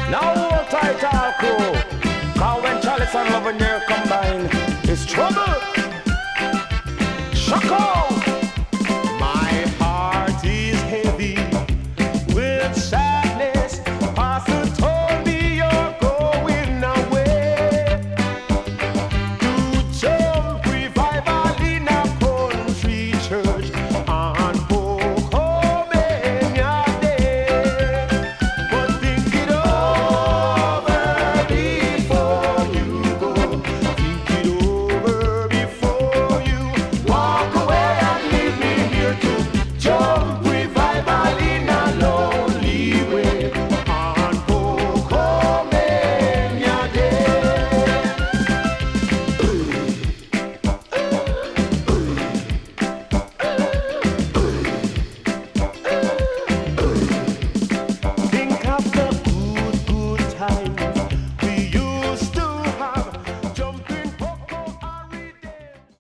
Now hold tight all crew. Cause when Chalice and Loving combine, it's trouble. Shaka!